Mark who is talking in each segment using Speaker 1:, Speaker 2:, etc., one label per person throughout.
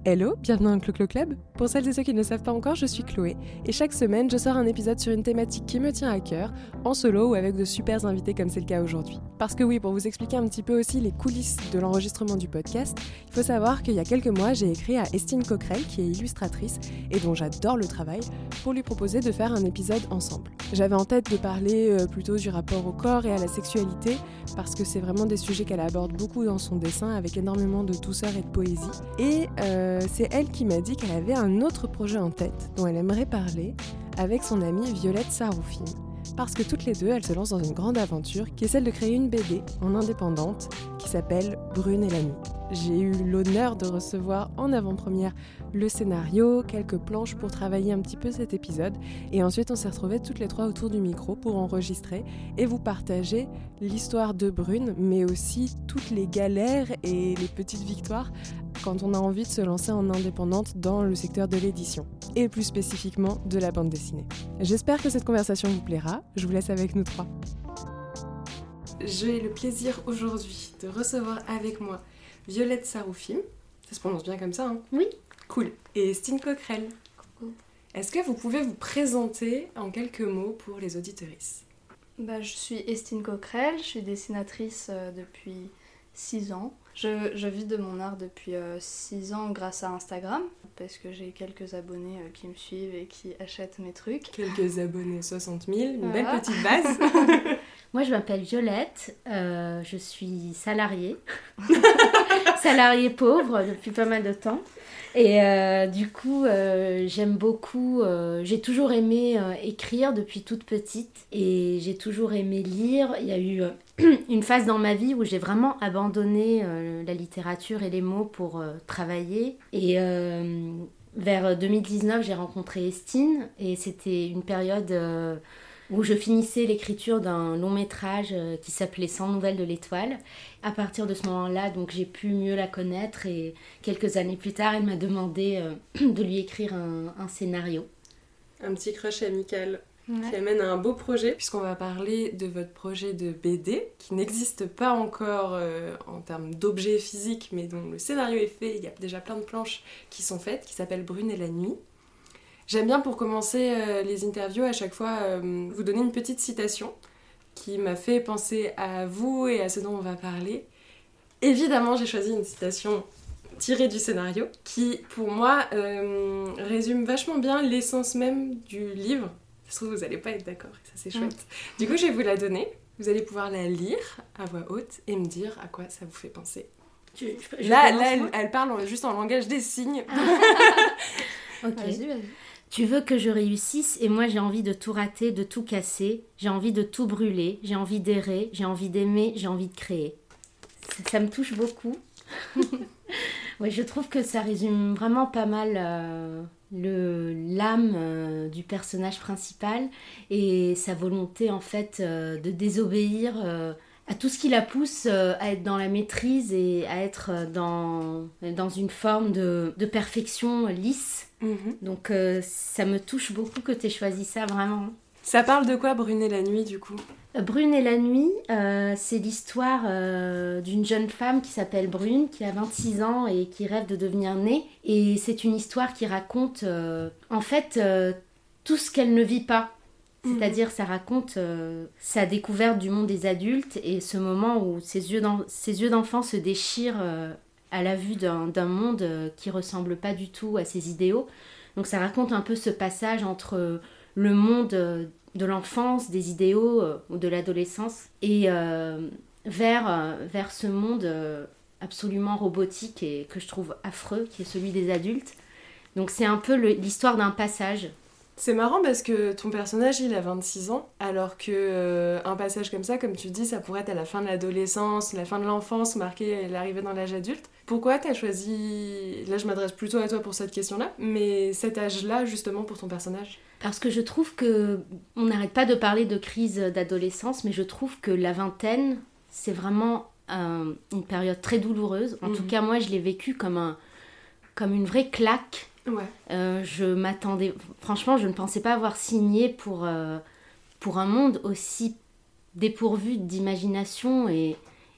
Speaker 1: Hello, bienvenue dans le Clo-Clo Club. Pour celles et ceux qui ne le savent pas encore, je suis Chloé et chaque semaine je sors un épisode sur une thématique qui me tient à cœur, en solo ou avec de super invités comme c'est le cas aujourd'hui. Parce que oui, pour vous expliquer un petit peu aussi les coulisses de l'enregistrement du podcast, il faut savoir qu'il y a quelques mois j'ai écrit à Estine Coquerel, qui est illustratrice et dont j'adore le travail, pour lui proposer de faire un épisode ensemble. J'avais en tête de parler plutôt du rapport au corps et à la sexualité, parce que c'est vraiment des sujets qu'elle aborde beaucoup dans son dessin avec énormément de douceur et de poésie. Et c'est elle qui m'a dit qu'elle avait un autre projet en tête dont elle aimerait parler avec son amie Violette Saroufine. Parce que toutes les deux, elles se lancent dans une grande aventure qui est celle de créer une BD en indépendante qui s'appelle Brune et la nuit. J'ai eu l'honneur de recevoir en avant-première le scénario, quelques planches pour travailler un petit peu cet épisode et ensuite on s'est retrouvés toutes les trois autour du micro pour enregistrer et vous partager l'histoire de Brune mais aussi toutes les galères et les petites victoires quand on a envie de se lancer en indépendante dans le secteur de l'édition et plus spécifiquement de la bande dessinée. J'espère que cette conversation vous plaira, je vous laisse avec nous trois. J'ai le plaisir aujourd'hui de recevoir avec moi Violette Saroufine, ça se prononce bien comme ça, hein ?
Speaker 2: Oui.
Speaker 1: Cool. Et Estine Coquerel.
Speaker 2: Coucou.
Speaker 1: Est-ce que vous pouvez vous présenter en quelques mots pour les auditrices ?
Speaker 2: Je suis Estine Coquerel, je suis dessinatrice depuis 6 ans. Je vis de mon art depuis 6 ans grâce à Instagram, parce que j'ai quelques abonnés qui me suivent et qui achètent mes trucs.
Speaker 1: Quelques abonnés, 60 000, une belle
Speaker 2: Voilà.
Speaker 1: petite base.
Speaker 3: Moi, je m'appelle Violette, je suis salariée, salariée pauvre depuis pas mal de temps. Et du coup, j'aime beaucoup, j'ai toujours aimé écrire depuis toute petite et j'ai toujours aimé lire. Il y a eu une phase dans ma vie où j'ai vraiment abandonné la littérature et les mots pour travailler. Et vers 2019, j'ai rencontré Estine et c'était une période où je finissais l'écriture d'un long métrage qui s'appelait 100 nouvelles de l'étoile. À partir de ce moment-là, donc, j'ai pu mieux la connaître et quelques années plus tard, elle m'a demandé de lui écrire un scénario.
Speaker 1: Un petit crush amical
Speaker 2: Ouais.
Speaker 1: qui amène à un beau projet, puisqu'on va parler de votre projet de BD, qui n'existe pas encore en termes d'objets physiques, mais dont le scénario est fait, il y a déjà plein de planches qui sont faites, qui s'appelle Brune et la nuit. J'aime bien pour commencer les interviews à chaque fois vous donner une petite citation qui m'a fait penser à vous et à ce dont on va parler. Évidemment, j'ai choisi une citation tirée du scénario qui, pour moi, résume vachement bien l'essence même du livre. Ça se trouve, vous n'allez pas être d'accord, et ça c'est chouette. Du coup, je vais vous la donner. Vous allez pouvoir la lire à voix haute et me dire à quoi ça vous fait penser. Là, elle parle juste en langage des signes.
Speaker 3: Ok.
Speaker 2: Vas-y.
Speaker 3: Tu veux que je réussisse et moi j'ai envie de tout rater, de tout casser. J'ai envie de tout brûler, j'ai envie d'errer, j'ai envie d'aimer, j'ai envie de créer. Ça me touche beaucoup. Ouais, je trouve que ça résume vraiment pas mal l'âme du personnage principal et sa volonté en fait de désobéir à tout ce qui la pousse à être dans la maîtrise et à être dans une forme de perfection lisse. Donc ça me touche beaucoup que tu aies choisi ça, vraiment.
Speaker 1: Ça parle de quoi, Brune et la nuit, du coup ?
Speaker 3: Brune et la nuit, c'est l'histoire d'une jeune femme qui s'appelle Brune, qui a 26 ans et qui rêve de devenir née. Et c'est une histoire qui raconte en fait tout ce qu'elle ne vit pas. C'est-à-dire, ça raconte sa découverte du monde des adultes et ce moment où ses yeux d'enfant se déchirent à la vue d'un monde qui ressemble pas du tout à ses idéaux. Donc ça raconte un peu ce passage entre le monde de l'enfance, des idéaux ou de l'adolescence et vers ce monde absolument robotique et que je trouve affreux, qui est celui des adultes. Donc c'est un peu l'histoire d'un passage.
Speaker 1: C'est marrant parce que ton personnage, il a 26 ans, alors que un passage comme ça, comme tu dis, ça pourrait être à la fin de l'adolescence, la fin de l'enfance, marquer l'arrivée dans l'âge adulte. Pourquoi t'as choisi, là je m'adresse plutôt à toi pour cette question-là, mais cet âge-là justement pour ton personnage ?
Speaker 3: Parce que je trouve que on n'arrête pas de parler de crise d'adolescence, mais je trouve que la vingtaine, c'est vraiment une période très douloureuse. En tout cas, moi, je l'ai vécue comme une vraie claque.
Speaker 1: Ouais.
Speaker 3: Je m'attendais... Franchement, je ne pensais pas avoir signé pour un monde aussi dépourvu d'imagination et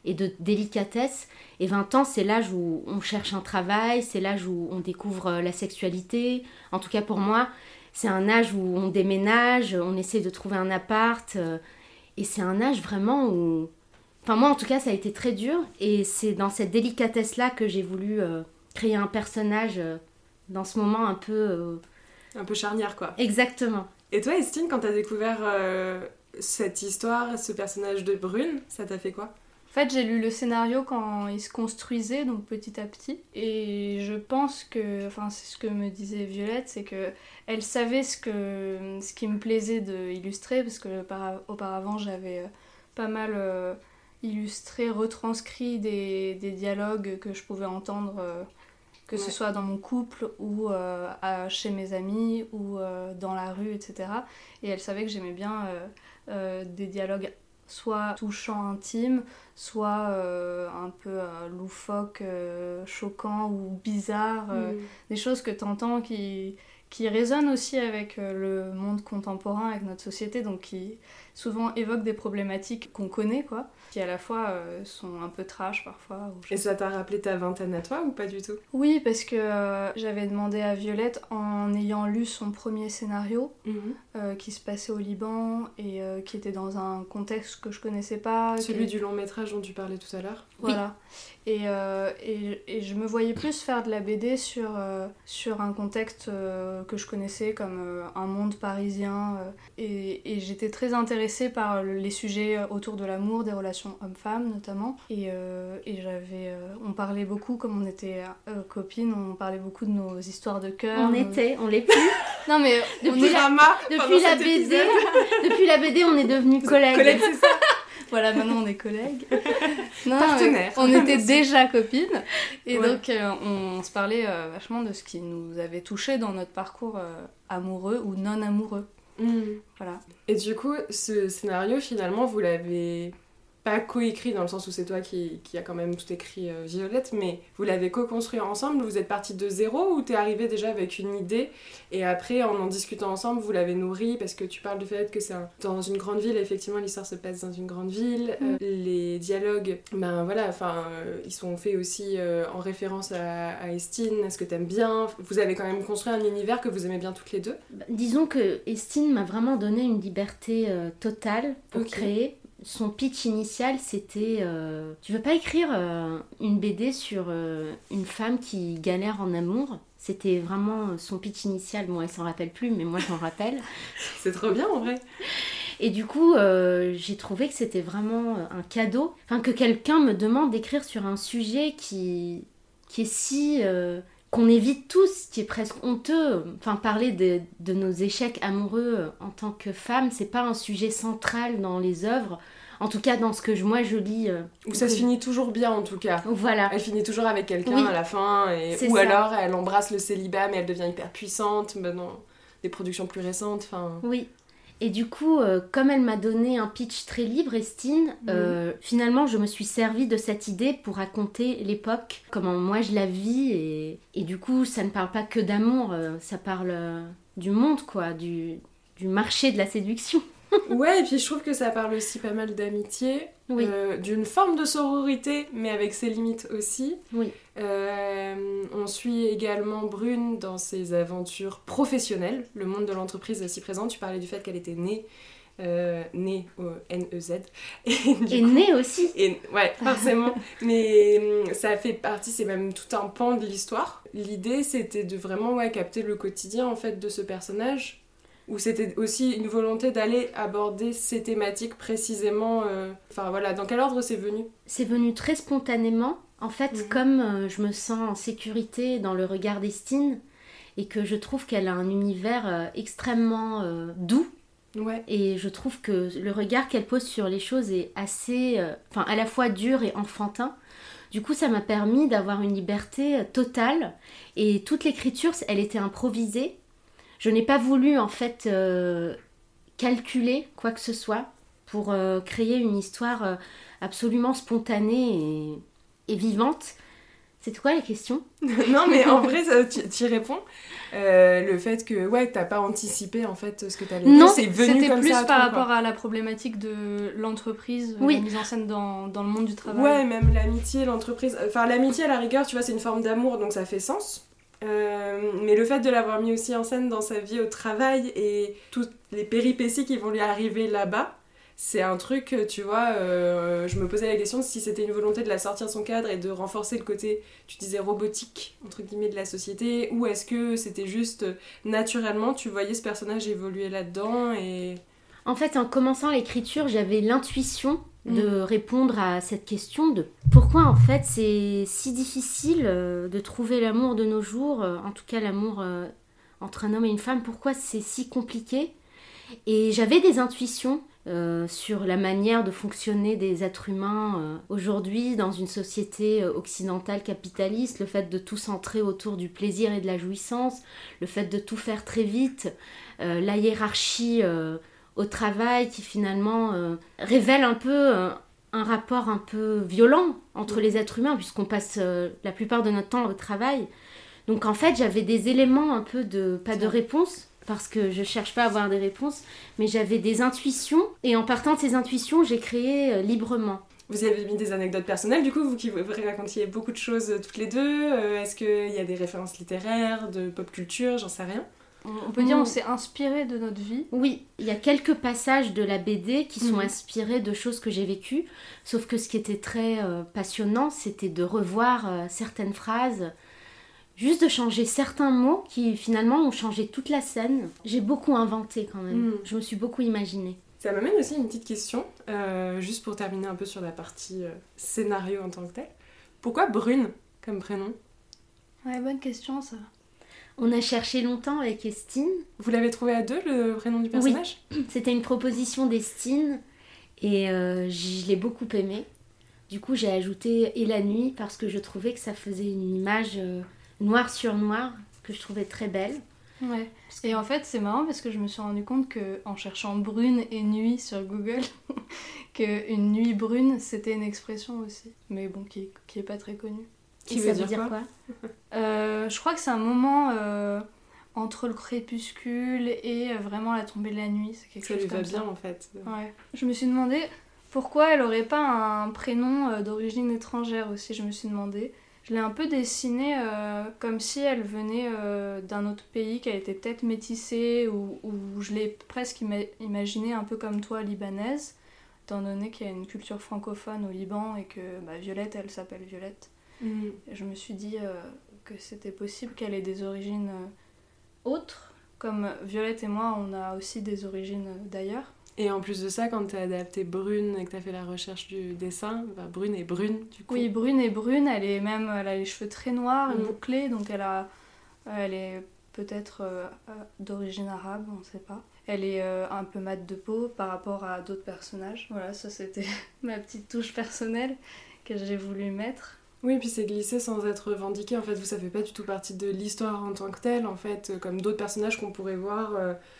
Speaker 3: et de délicatesse. Et 20 ans, c'est l'âge où on cherche un travail, c'est l'âge où on découvre la sexualité. En tout cas pour moi, c'est un âge où on déménage, on essaie de trouver un appart. Et c'est un âge vraiment où... Enfin moi en tout cas, ça a été très dur. Et c'est dans cette délicatesse-là que j'ai voulu créer un personnage dans ce moment un peu...
Speaker 1: Un peu charnière, quoi.
Speaker 3: Exactement.
Speaker 1: Et toi, Estine, quand t'as découvert cette histoire, ce personnage de Brune, ça t'a fait quoi ?
Speaker 2: En fait, j'ai lu le scénario quand il se construisait, donc petit à petit. Et je pense que, enfin, c'est ce que me disait Violette, c'est que elle savait ce qui me plaisait d'illustrer, parce que auparavant, j'avais pas mal illustré, retranscrit des dialogues que je pouvais entendre, que ce soit dans mon couple ou chez mes amis ou dans la rue, etc. Et elle savait que j'aimais bien des dialogues soit touchants, intimes, soit un peu loufoques, choquants ou bizarres, des choses que t'entends qui résonnent aussi avec le monde contemporain, avec notre société, donc qui souvent évoquent des problématiques qu'on connaît, quoi, qui à la fois sont un peu trash parfois.
Speaker 1: Et ça t'a rappelé ta vingtaine à toi ou pas du tout ?
Speaker 2: Oui, parce que j'avais demandé à Violette, en ayant lu son premier scénario, qui se passait au Liban et qui était dans un contexte que je connaissais pas.
Speaker 1: Celui du long métrage dont tu parlais tout à l'heure ?
Speaker 2: Voilà. Oui. Et je me voyais plus faire de la BD sur un contexte que je connaissais comme un monde parisien. Et j'étais très intéressée par les sujets autour de l'amour, des relations hommes-femmes notamment. Et on parlait beaucoup, comme on était copines, on parlait beaucoup de nos histoires de cœur.
Speaker 3: On l'est plus.
Speaker 2: Non mais
Speaker 3: depuis la BD, on est devenus collègues.
Speaker 1: Collègues, c'est ça.
Speaker 2: Voilà, maintenant on est collègues. Non,
Speaker 1: partenaires.
Speaker 2: On était déjà copines. Et donc on se parlait vachement de ce qui nous avait touchés dans notre parcours amoureux ou non amoureux. Voilà.
Speaker 1: Et du coup, ce scénario, finalement, vous l'avez pas coécrit dans le sens où c'est toi qui a quand même tout écrit, Violette, mais vous l'avez co-construit ensemble. Vous êtes partis de zéro ou t'es arrivé déjà avec une idée et après, en discutant ensemble, vous l'avez nourrie parce que tu parles du fait que c'est dans une grande ville. Effectivement, l'histoire se passe dans une grande ville. Les dialogues, ben voilà, ils sont faits aussi en référence à Estine, à ce que t'aimes bien. Vous avez quand même construit un univers que vous aimez bien toutes les deux.
Speaker 3: Disons que Estine m'a vraiment donné une liberté totale pour créer. Son pitch initial, c'était tu veux pas écrire une BD sur une femme qui galère en amour ? C'était vraiment son pitch initial. Bon, elle s'en rappelle plus, mais moi, je m'en rappelle.
Speaker 1: C'est trop bien, en vrai.
Speaker 3: Et du coup, j'ai trouvé que c'était vraiment un cadeau. Enfin, que quelqu'un me demande d'écrire sur un sujet qui est si... qu'on évite tous, qui est presque honteux. Enfin, parler de nos échecs amoureux en tant que femme, c'est pas un sujet central dans les œuvres. En tout cas, dans ce que moi je lis...
Speaker 1: Ou ça se finit toujours bien, en tout cas.
Speaker 3: Voilà.
Speaker 1: Elle finit toujours avec quelqu'un à la fin. Ou alors, elle embrasse le célibat, mais elle devient hyper puissante. Dans des productions plus récentes.
Speaker 3: Oui. Et du coup, comme elle m'a donné un pitch très libre, Estine, finalement, je me suis servie de cette idée pour raconter l'époque, comment moi je la vis. Et du coup, ça ne parle pas que d'amour, ça parle du monde, quoi, du marché de la séduction.
Speaker 1: Ouais, et puis je trouve que ça parle aussi pas mal d'amitié, d'une forme de sororité, mais avec ses limites aussi.
Speaker 3: Oui.
Speaker 1: On suit également Brune dans ses aventures professionnelles. Le monde de l'entreprise est aussi présent. Tu parlais du fait qu'elle était née au N-E-Z.
Speaker 3: Et née aussi.
Speaker 1: Ouais, forcément. Mais ça fait partie, c'est même tout un pan de l'histoire. L'idée, c'était de vraiment capter le quotidien en fait, de ce personnage. Ou c'était aussi une volonté d'aller aborder ces thématiques précisément... Enfin voilà, dans quel ordre c'est venu ?
Speaker 3: C'est venu très spontanément. En fait, comme je me sens en sécurité dans le regard d'Estine et que je trouve qu'elle a un univers extrêmement doux.
Speaker 1: Ouais.
Speaker 3: Et je trouve que le regard qu'elle pose sur les choses est assez... à la fois dur et enfantin. Du coup, ça m'a permis d'avoir une liberté totale. Et toute l'écriture, elle était improvisée. Je n'ai pas voulu en fait calculer quoi que ce soit pour créer une histoire absolument spontanée et vivante. C'était quoi les questions?
Speaker 1: Non, mais en vrai, tu y réponds. Le fait que, ouais, t'as pas anticipé, en fait, ce que t'allais
Speaker 3: Non,
Speaker 1: dire, c'est venu
Speaker 2: C'était
Speaker 1: comme
Speaker 2: plus
Speaker 1: ça à
Speaker 2: par
Speaker 1: toi,
Speaker 2: rapport
Speaker 1: quoi.
Speaker 2: à la problématique de l'entreprise,
Speaker 3: Oui.
Speaker 2: la mise en scène dans le monde du travail.
Speaker 1: Ouais, même l'amitié, l'entreprise... Enfin, l'amitié, à la rigueur, tu vois, c'est une forme d'amour, donc ça fait sens. Mais le fait de l'avoir mis aussi en scène dans sa vie au travail et toutes les péripéties qui vont lui arriver là-bas, c'est un truc, tu vois, je me posais la question si c'était une volonté de la sortir de son cadre et de renforcer le côté, tu disais, robotique, entre guillemets, de la société, ou est-ce que c'était juste naturellement, tu voyais ce personnage évoluer là-dedans et...
Speaker 3: En fait, en commençant l'écriture, j'avais l'intuition de répondre à cette question de pourquoi en fait c'est si difficile de trouver l'amour de nos jours, en tout cas l'amour entre un homme et une femme, pourquoi c'est si compliqué. Et j'avais des intuitions sur la manière de fonctionner des êtres humains aujourd'hui dans une société occidentale capitaliste, le fait de tout centrer autour du plaisir et de la jouissance, le fait de tout faire très vite, la hiérarchie au travail qui finalement révèle un peu un rapport un peu violent entre les êtres humains puisqu'on passe la plupart de notre temps au travail. Donc en fait j'avais des éléments un peu de, pas de réponse parce que je cherche pas à avoir des réponses, mais j'avais des intuitions et en partant de ces intuitions j'ai créé librement.
Speaker 1: Vous y avez mis des anecdotes personnelles, du coup, vous qui racontiez beaucoup de choses toutes les deux. Est-ce qu'il y a des références littéraires, de pop culture, j'en sais rien.
Speaker 2: On peut dire on s'est inspiré de notre vie.
Speaker 3: Oui, il y a quelques passages de la BD qui sont inspirés de choses que j'ai vécues, sauf que ce qui était très passionnant, c'était de revoir certaines phrases, juste de changer certains mots qui finalement ont changé toute la scène. J'ai beaucoup inventé quand même, je me suis beaucoup imaginée.
Speaker 1: Ça m'amène aussi une petite question, juste pour terminer un peu sur la partie scénario en tant que tel. Pourquoi Brune comme prénom ?
Speaker 2: Ouais, bonne question ça.
Speaker 3: On a cherché longtemps avec Estine.
Speaker 1: Vous l'avez trouvé à deux, le prénom du personnage ?
Speaker 3: Oui, c'était une proposition d'Estine et je l'ai beaucoup aimée. Du coup, j'ai ajouté « et la nuit » parce que je trouvais que ça faisait une image noir sur noir que je trouvais très belle.
Speaker 2: Ouais. Et en fait, c'est marrant parce que je me suis rendu compte qu'en cherchant brune et nuit sur Google, qu'une nuit brune, c'était une expression aussi. Mais bon, qui est pas très connue.
Speaker 1: Qui
Speaker 3: ça
Speaker 1: veut dire quoi
Speaker 2: Je crois que c'est un moment entre le crépuscule et vraiment la tombée de la nuit. C'est quelque chose comme ça.
Speaker 1: Ça lui va bien en fait.
Speaker 2: Ouais. Je me suis demandé pourquoi elle aurait pas un prénom d'origine étrangère aussi, je me suis demandé. Je l'ai un peu dessinée comme si elle venait d'un autre pays, qu'elle était peut-être métissée, ou je l'ai presque imaginée un peu comme toi, libanaise, étant donné qu'il y a une culture francophone au Liban et que Violette, elle s'appelle Violette. Et je me suis dit que c'était possible qu'elle ait des origines autres, comme Violette et moi, on a aussi des origines d'ailleurs.
Speaker 1: Et en plus de ça, quand t'as adapté Brune et que t'as fait la recherche du dessin, Brune est brune du coup.
Speaker 2: Oui, Brune est brune, elle a les cheveux très noirs et bouclés, donc elle est peut-être d'origine arabe, on ne sait pas. Elle est un peu mate de peau par rapport à d'autres personnages. Voilà, ça c'était ma petite touche personnelle que j'ai voulu mettre.
Speaker 1: Oui, puis c'est glissé sans être revendiqué. En fait, vous, ça fait pas du tout partie de l'histoire en tant que telle, en fait, comme d'autres personnages qu'on pourrait voir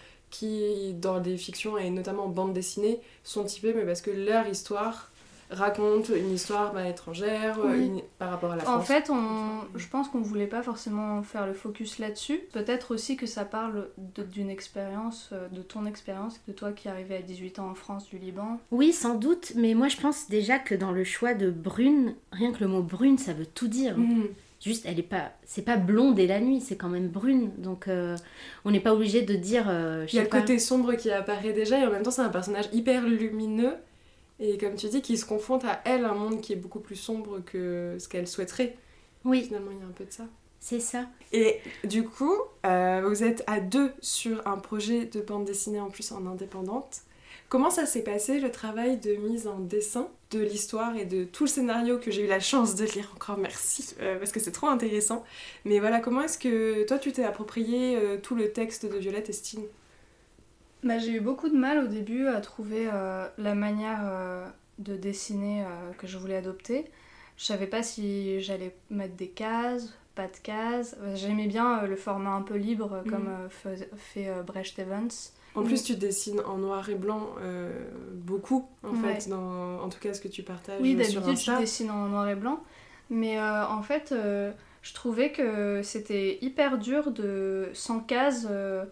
Speaker 1: qui, dans des fictions et notamment en bande dessinée, sont typés, mais parce que leur histoire raconte une histoire étrangère par rapport à la France.
Speaker 2: En fait, je pense qu'on voulait pas forcément faire le focus là-dessus. Peut-être aussi que ça parle d'une expérience, de ton expérience, de toi qui arrivais à 18 ans en France du Liban.
Speaker 3: Oui, sans doute, mais moi je pense déjà que dans le choix de brune, rien que le mot brune, ça veut tout dire. Juste, c'est pas blonde et la nuit, c'est quand même brune, donc on n'est pas obligé de dire...
Speaker 1: Il y a le côté sombre qui apparaît déjà, et en même temps c'est un personnage hyper lumineux, et comme tu dis, qui se confronte à elle, un monde qui est beaucoup plus sombre que ce qu'elle souhaiterait.
Speaker 3: Oui.
Speaker 1: Finalement, il y a un peu de ça.
Speaker 3: C'est ça.
Speaker 1: Et du coup, vous êtes à deux sur un projet de bande dessinée en plus en indépendante. Comment ça s'est passé, le travail de mise en dessin de l'histoire et de tout le scénario que j'ai eu la chance de lire, encore merci, parce que c'est trop intéressant. Mais voilà, comment est-ce que toi tu t'es approprié tout le texte de Violette Estine ?
Speaker 2: J'ai eu beaucoup de mal au début à trouver la manière de dessiner que je voulais adopter. Je savais pas si j'allais mettre des cases, pas de cases. J'aimais bien le format un peu libre comme fait Brecht Evans.
Speaker 1: En plus, tu dessines en noir et blanc beaucoup, en fait, en tout cas ce que tu partages sur Insta.
Speaker 2: Oui, d'habitude, je dessine en noir et blanc. Mais en fait, je trouvais que c'était hyper dur de, sans case,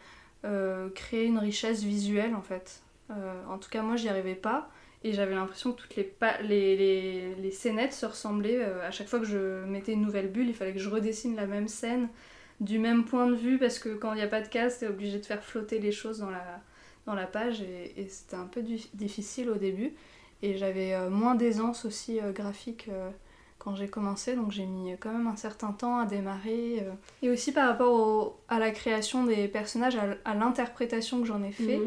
Speaker 2: créer une richesse visuelle en fait. En tout cas, moi, j'y arrivais pas. Et j'avais l'impression que toutes les scénettes se ressemblaient. À chaque fois que je mettais une nouvelle bulle, il fallait que je redessine la même scène du même point de vue parce que quand il n'y a pas de case, t'es obligé de faire flotter les choses dans la page et c'était un peu difficile au début. Et j'avais moins d'aisance aussi graphique quand j'ai commencé, donc j'ai mis quand même un certain temps à démarrer. Et aussi par rapport à la création des personnages, à l'interprétation que j'en ai fait,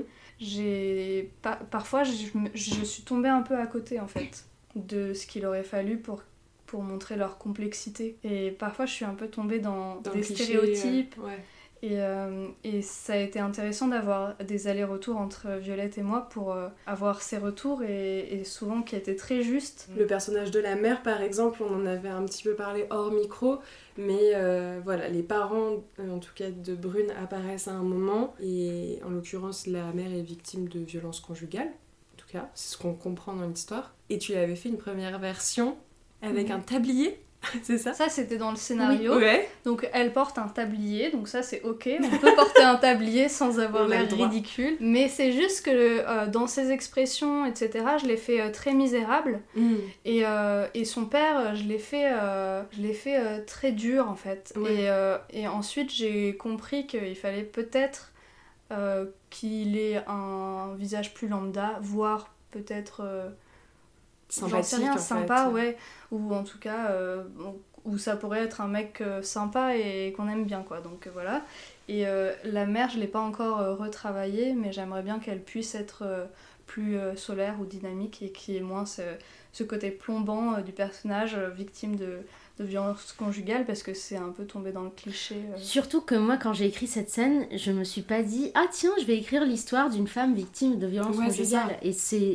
Speaker 2: parfois je suis tombée un peu à côté en fait de ce qu'il aurait fallu pour montrer leur complexité. Et parfois je suis un peu tombée dans des clichés, stéréotypes. Ouais. Et ça a été intéressant d'avoir des allers-retours entre Violette et moi pour avoir ces retours et souvent qui étaient très justes.
Speaker 1: Le personnage de la mère par exemple, on en avait un petit peu parlé hors micro, mais voilà, les parents en tout cas de Brune apparaissent à un moment et en l'occurrence la mère est victime de violences conjugales, en tout cas c'est ce qu'on comprend dans l'histoire. Et tu avais fait une première version avec un tablier. C'est ça ?
Speaker 2: Ça, c'était dans le scénario.
Speaker 1: Oui. Ouais.
Speaker 2: Donc, elle porte un tablier, donc ça, c'est ok. On peut porter un tablier sans avoir l'air ridicule. Mais c'est juste que dans ses expressions, etc., je l'ai fait très misérable. Et son père, je l'ai fait très dur, en fait. Ouais. Et ensuite, j'ai compris qu'il fallait peut-être qu'il ait un visage plus lambda, voire peut-être...
Speaker 1: sympathique,
Speaker 2: rien,
Speaker 1: en
Speaker 2: sympa,
Speaker 1: fait.
Speaker 2: Ouais, ou en tout cas où ça pourrait être un mec sympa et qu'on aime bien quoi, donc voilà. Et la mère, je l'ai pas encore retravaillée, mais j'aimerais bien qu'elle puisse être plus solaire ou dynamique et qu'il y ait moins ce côté plombant du personnage victime de violence conjugale, parce que c'est un peu tombé dans le cliché.
Speaker 3: Surtout que moi, quand j'ai écrit cette scène, je me suis pas dit « Ah tiens, je vais écrire l'histoire d'une femme victime de violence conjugale ». Et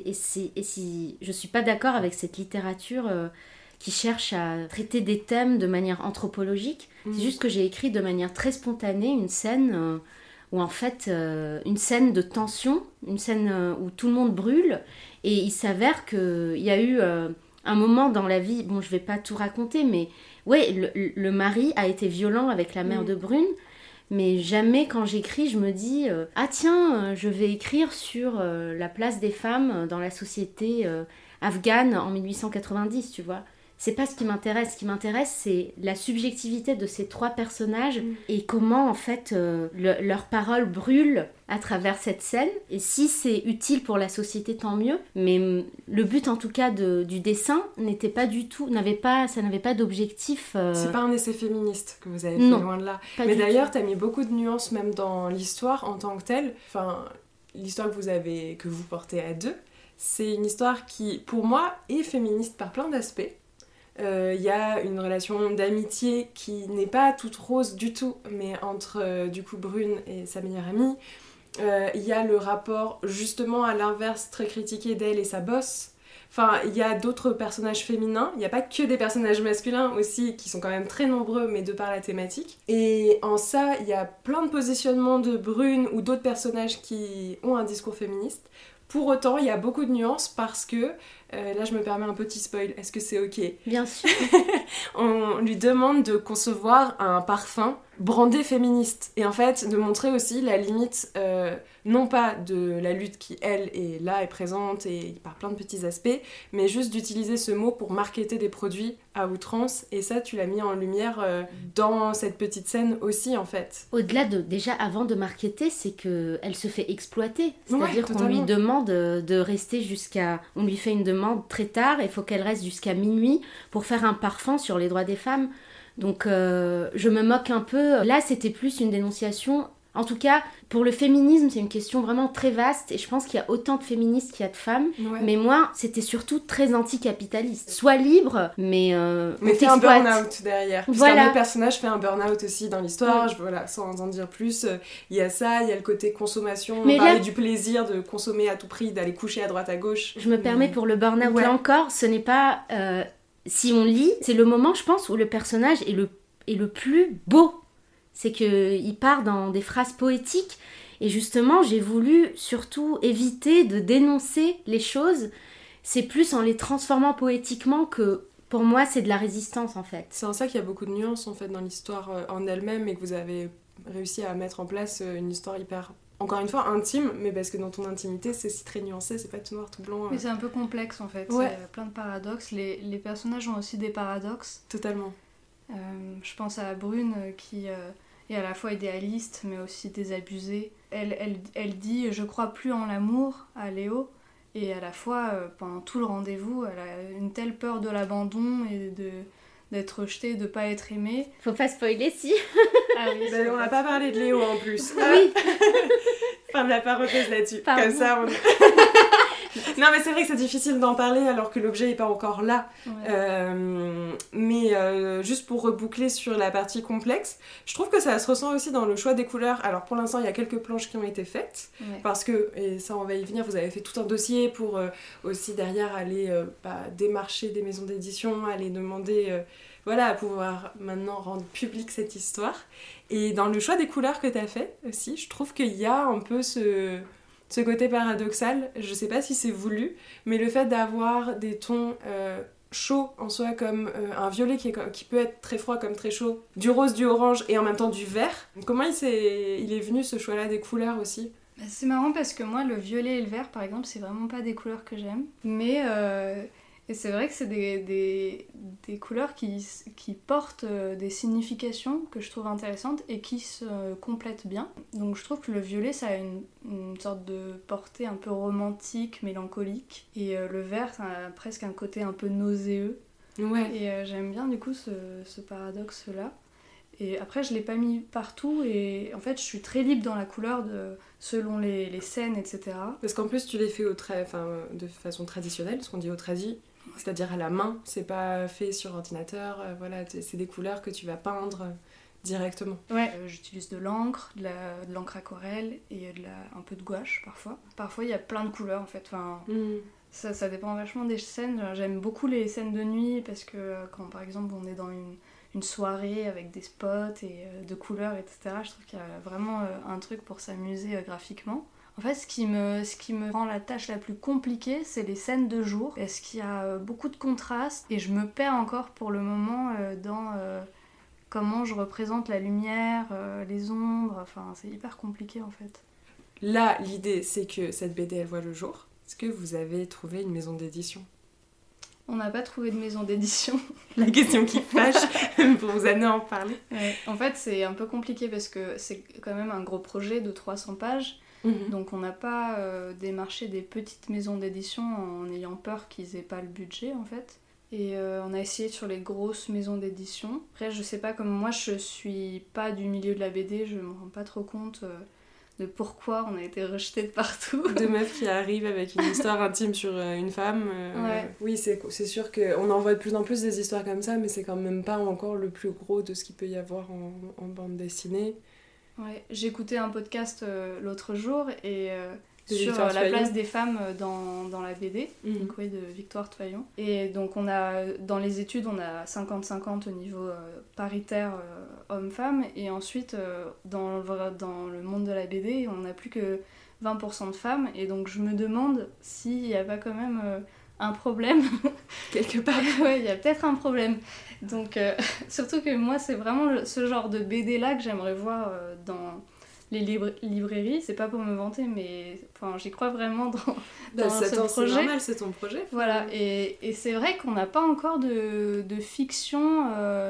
Speaker 3: je suis pas d'accord avec cette littérature qui cherche à traiter des thèmes de manière anthropologique. C'est juste que j'ai écrit de manière très spontanée une scène où en fait, une scène de tension, une scène où tout le monde brûle, et il s'avère qu'il y a eu... un moment dans la vie, bon je vais pas tout raconter, mais ouais, le mari a été violent avec la mère de Brune, mais jamais quand j'écris je me dis ah tiens, je vais écrire sur la place des femmes dans la société afghane en 1890, tu vois. C'est pas ce qui m'intéresse. Ce qui m'intéresse, c'est la subjectivité de ces trois personnages et comment, en fait, leurs paroles brûlent à travers cette scène. Et si c'est utile pour la société, tant mieux. Mais le but, en tout cas, du dessin n'était pas du tout... ça n'avait pas d'objectif...
Speaker 1: C'est pas un essai féministe que vous avez fait, loin de là. Mais d'ailleurs, t'as mis beaucoup de nuances, même dans l'histoire en tant que telle. Enfin, l'histoire que vous portez à deux, c'est une histoire qui, pour moi, est féministe par plein d'aspects. Y a une relation d'amitié qui n'est pas toute rose du tout, mais entre du coup Brune et sa meilleure amie. Il y a le rapport justement à l'inverse très critiqué d'elle et sa boss. Enfin, il y a d'autres personnages féminins, il n'y a pas que des personnages masculins aussi qui sont quand même très nombreux, mais de par la thématique. Et en ça, il y a plein de positionnements de Brune ou d'autres personnages qui ont un discours féministe. Pour autant, il y a beaucoup de nuances parce que, là je me permets un petit spoil, est-ce que c'est ok ?
Speaker 3: Bien sûr.
Speaker 1: On lui demande de concevoir un parfum brandé féministe. Et en fait, de montrer aussi la limite, non pas de la lutte qui, elle, est là, est présente et par plein de petits aspects, mais juste d'utiliser ce mot pour marketer des produits à outrance. Et ça, tu l'as mis en lumière dans cette petite scène aussi, en fait.
Speaker 3: Au-delà de, déjà, avant de marketer, c'est qu'elle se fait exploiter. C'est-à-dire qu'on lui demande de rester jusqu'à... On lui fait une demande très tard, il faut qu'elle reste jusqu'à minuit pour faire un parfum sur les droits des femmes. Donc je me moque un peu. Là, c'était plus une dénonciation. En tout cas, pour le féminisme, c'est une question vraiment très vaste et je pense qu'il y a autant de féministes qu'il y a de femmes. Ouais. Mais moi, c'était surtout très anticapitaliste. Sois libre, mais
Speaker 1: fais un burn-out derrière.
Speaker 3: Voilà.
Speaker 1: Puisqu'un autre personnage fait un burn-out aussi dans l'histoire. Voilà, sans en dire plus. Il y a ça, il y a le côté consommation. On parlait du plaisir de consommer à tout prix, d'aller coucher à droite à gauche.
Speaker 3: Je me permets pour le burn-out, là encore, ce n'est pas... si on lit, c'est le moment, je pense, où le personnage est le plus beau. C'est qu'il part dans des phrases poétiques. Et justement, j'ai voulu surtout éviter de dénoncer les choses. C'est plus en les transformant poétiquement que Pour moi, c'est de la résistance en fait.
Speaker 1: C'est en ça qu'il y a beaucoup de nuances en fait dans l'histoire en elle-même et que vous avez réussi à mettre en place une histoire hyper, encore une fois, intime, mais parce que dans ton intimité, c'est si très nuancé, c'est pas tout noir, tout blanc.
Speaker 2: Mais c'est un peu complexe en fait,
Speaker 1: Ouais.
Speaker 2: il y a plein de paradoxes. Les personnages ont aussi des paradoxes.
Speaker 1: Totalement.
Speaker 2: Je pense à Brune qui est à la fois idéaliste mais aussi désabusée. Elle dit « je crois plus en l'amour » à Léo, et à la fois, pendant tout le rendez-vous, elle a une telle peur de l'abandon et d'être rejetée, de pas être aimée.
Speaker 3: Faut pas spoiler si.
Speaker 2: Ah oui,
Speaker 1: Ben, on n'a pas parlé de Léo en plus.
Speaker 3: Oui.
Speaker 1: Fin de la parenthèse là-dessus.
Speaker 3: Pardon.
Speaker 1: Comme ça, on... Non, mais c'est vrai que c'est difficile d'en parler alors que l'objet n'est pas encore là.
Speaker 2: Ouais.
Speaker 1: Mais juste pour reboucler sur la partie complexe, je trouve que ça se ressent aussi dans le choix des couleurs. Alors pour l'instant, il y a quelques planches qui ont été faites.
Speaker 2: Ouais.
Speaker 1: Parce que, et ça on va y venir, vous avez fait tout un dossier pour aussi derrière aller démarcher des maisons d'édition, aller demander... Voilà, à pouvoir maintenant rendre publique cette histoire. Et dans le choix des couleurs que tu as fait aussi, je trouve qu'il y a un peu ce côté paradoxal. Je sais pas si c'est voulu, mais le fait d'avoir des tons chauds en soi, comme un violet qui peut être très froid comme très chaud, du rose, du orange et en même temps du vert. Comment il est venu ce choix-là des couleurs aussi ?
Speaker 2: Bah, c'est marrant parce que moi, le violet et le vert, par exemple, c'est vraiment pas des couleurs que j'aime. Mais et c'est vrai que c'est des couleurs qui portent des significations que je trouve intéressantes et qui se complètent bien. Donc je trouve que le violet, ça a une sorte de portée un peu romantique, mélancolique. Et le vert, ça a presque un côté un peu nauséeux.
Speaker 1: Ouais.
Speaker 2: Et j'aime bien du coup ce paradoxe-là. Et après, je l'ai pas mis partout et en fait, je suis très libre dans la couleur selon les scènes, etc.
Speaker 1: Parce qu'en plus, tu les fais de façon traditionnelle, ce qu'on dit au tradi, c'est-à-dire à la main, c'est pas fait sur ordinateur, voilà, c'est des couleurs que tu vas peindre directement.
Speaker 2: Ouais, j'utilise de l'encre, de l'encre aquarelle et un peu de gouache parfois. Parfois, il y a plein de couleurs en fait. Enfin, ça dépend vachement des scènes. J'aime beaucoup les scènes de nuit parce que quand par exemple on est dans une soirée avec des spots et de couleurs, etc. Je trouve qu'il y a vraiment un truc pour s'amuser graphiquement. En fait, ce qui me rend la tâche la plus compliquée, c'est les scènes de jour, parce qu'il y a beaucoup de contrastes, et je me perds encore pour le moment dans comment je représente la lumière, les ombres, enfin c'est hyper compliqué en fait.
Speaker 1: Là, l'idée, c'est que cette BD, elle voit le jour. Est-ce que vous avez trouvé une maison d'édition ?
Speaker 2: On n'a pas trouvé de maison d'édition.
Speaker 1: La question qui fâche, pour vous amener à en parler.
Speaker 2: Ouais. En fait, c'est un peu compliqué parce que c'est quand même un gros projet de 300 pages. Donc on n'a pas démarché des petites maisons d'édition en ayant peur qu'ils aient pas le budget en fait. Et on a essayé sur les grosses maisons d'édition. Après je sais pas, comme moi je suis pas du milieu de la BD, je me rends pas trop compte de pourquoi on a été rejeté de partout.
Speaker 1: Deux meufs qui arrivent avec une histoire intime sur une femme.
Speaker 2: Ouais.
Speaker 1: Oui, c'est sûr qu'on en voit de plus en plus des histoires comme ça, mais c'est quand même pas encore le plus gros de ce qu'il peut y avoir en bande dessinée.
Speaker 2: Ouais, j'écoutais un podcast l'autre jour et sur
Speaker 1: Victoire
Speaker 2: la
Speaker 1: Toyon.
Speaker 2: place des femmes dans la BD, donc oui, de Victoire Toyon. Et donc dans les études, on a 50-50 au niveau paritaire hommes-femmes, et ensuite dans le monde de la BD, on n'a plus que 20% de femmes, et donc je me demande s'il n'y a pas quand même un problème.
Speaker 1: Quelque part.
Speaker 2: Ouais, il y a peut-être un problème. Donc, surtout que moi, c'est vraiment ce genre de BD-là que j'aimerais voir dans les librairies. C'est pas pour me vanter, mais enfin, j'y crois vraiment dans ce projet.
Speaker 1: C'est normal, c'est ton projet.
Speaker 2: Voilà, et c'est vrai qu'on n'a pas encore de fiction.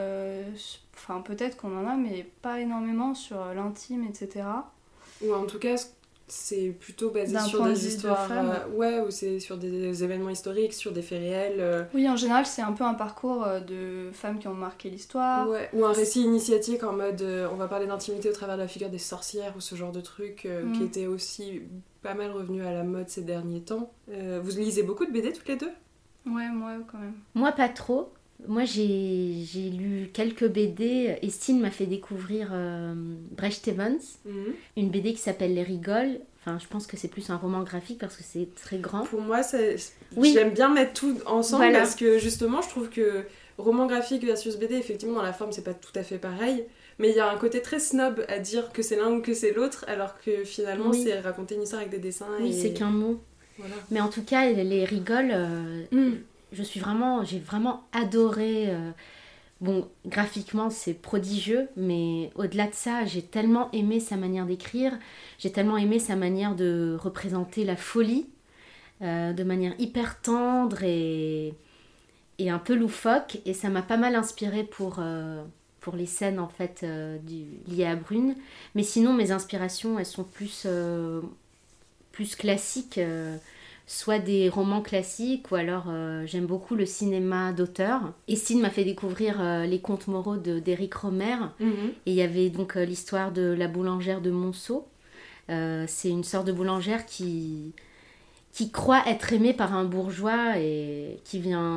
Speaker 2: Enfin, peut-être qu'on en a, mais pas énormément sur l'intime, etc.
Speaker 1: Ou en tout cas, c'est plutôt basé
Speaker 2: D'un
Speaker 1: sur
Speaker 2: point de
Speaker 1: des
Speaker 2: vue de
Speaker 1: histoires...
Speaker 2: femme.
Speaker 1: ouais, ou c'est sur des événements historiques, sur des faits réels.
Speaker 2: Oui, en général, c'est un peu un parcours de femmes qui ont marqué l'histoire.
Speaker 1: Ouais, ou un récit initiatique en mode on va parler d'intimité au travers de la figure des sorcières ou ce genre de truc qui était aussi pas mal revenu à la mode ces derniers temps. Vous lisez beaucoup de BD toutes les deux ?
Speaker 2: Ouais, moi quand même.
Speaker 3: Moi, pas trop. Moi, j'ai lu quelques BD. Estine m'a fait découvrir Brecht Evans, une BD qui s'appelle Les Rigoles. Enfin, je pense que c'est plus un roman graphique parce que c'est très grand.
Speaker 1: Pour moi,
Speaker 3: Oui.
Speaker 1: j'aime bien mettre tout ensemble
Speaker 3: Voilà.
Speaker 1: parce que justement, je trouve que roman graphique versus BD, effectivement, dans la forme, c'est pas tout à fait pareil. Mais il y a un côté très snob à dire que c'est l'un ou que c'est l'autre, alors que finalement,
Speaker 3: Oui.
Speaker 1: c'est raconter une histoire avec des dessins.
Speaker 3: Oui,
Speaker 1: et...
Speaker 3: c'est qu'un mot.
Speaker 1: Voilà.
Speaker 3: Mais en tout cas, Les Rigoles, j'ai vraiment adoré. Bon, graphiquement, c'est prodigieux, mais au-delà de ça, j'ai tellement aimé sa manière d'écrire, j'ai tellement aimé sa manière de représenter la folie, de manière hyper tendre et un peu loufoque, et ça m'a pas mal inspirée pour les scènes en fait liées à Brune. Mais sinon, mes inspirations, elles sont plus classiques, soit des romans classiques, ou alors j'aime beaucoup le cinéma d'auteur. Estine m'a fait découvrir les contes moraux d'Éric Rohmer, et il y avait donc l'histoire de la boulangère de Monceau. C'est une sorte de boulangère qui croit être aimée par un bourgeois et qui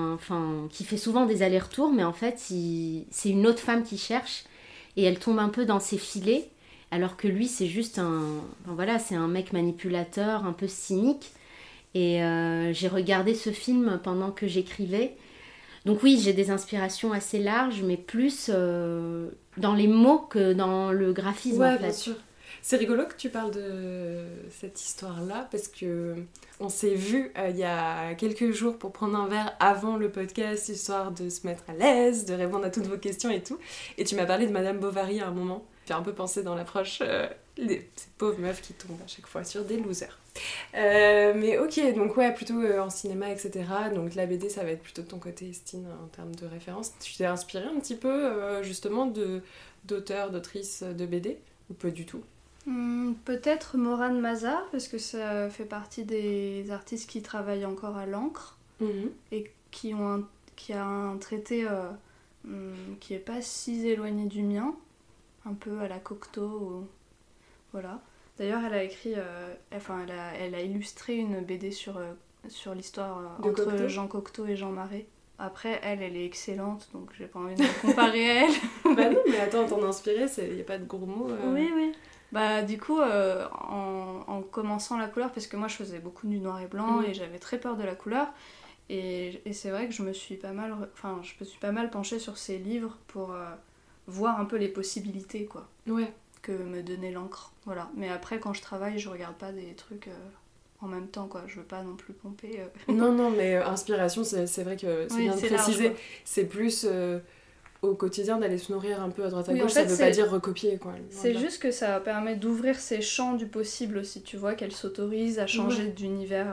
Speaker 3: fait souvent des allers-retours, mais en fait c'est une autre femme qui cherche, et elle tombe un peu dans ses filets, alors que lui c'est juste c'est un mec manipulateur, un peu cynique. Et j'ai regardé ce film pendant que j'écrivais. Donc oui, j'ai des inspirations assez larges, mais plus dans les mots que dans le graphisme, en fait.
Speaker 1: Bien sûr. C'est rigolo que tu parles de cette histoire-là, parce que on s'est vu il y a quelques jours pour prendre un verre avant le podcast, histoire de se mettre à l'aise, de répondre à toutes vos questions et tout. Et tu m'as parlé de Madame Bovary à un moment. J'ai un peu pensé dans l'approche ces pauvres meufs qui tombent à chaque fois sur des losers. Mais ok, donc ouais, plutôt en cinéma, etc. Donc la BD, ça va être plutôt de ton côté, Estine, en termes de référence. Tu t'es inspirée un petit peu, justement, d'auteurs, d'autrices de BD, ou pas du tout?
Speaker 2: Peut-être Morane Mazar, parce que ça fait partie des artistes qui travaillent encore à l'encre, et qui a un traité qui est pas si éloigné du mien, un peu à la Cocteau, voilà. D'ailleurs, elle a écrit, elle a illustré une BD sur l'histoire
Speaker 1: de
Speaker 2: entre
Speaker 1: Cocteau.
Speaker 2: Jean Cocteau et Jean Marais. Après, elle est excellente, donc j'ai pas envie de me comparer à elle.
Speaker 1: Bah non, mais attends, t'en inspirer, y a pas de gros mots.
Speaker 2: Oui. Bah du coup, en commençant la couleur, parce que moi je faisais beaucoup du noir et blanc et j'avais très peur de la couleur, et c'est vrai que je me suis pas mal penchée sur ces livres pour voir un peu les possibilités, quoi.
Speaker 1: Ouais.
Speaker 2: Que me donnait l'encre, voilà. Mais après, quand je travaille, je regarde pas des trucs en même temps, quoi. Je veux pas non plus pomper.
Speaker 1: Non, mais inspiration, c'est vrai que c'est bien de préciser.
Speaker 2: Large,
Speaker 1: c'est plus au quotidien d'aller se nourrir un peu à droite à
Speaker 2: oui,
Speaker 1: gauche,
Speaker 2: en fait,
Speaker 1: ça veut pas dire recopier, quoi.
Speaker 2: C'est juste que ça permet d'ouvrir ses champs du possible aussi, tu vois, qu'elle s'autorise à changer d'univers,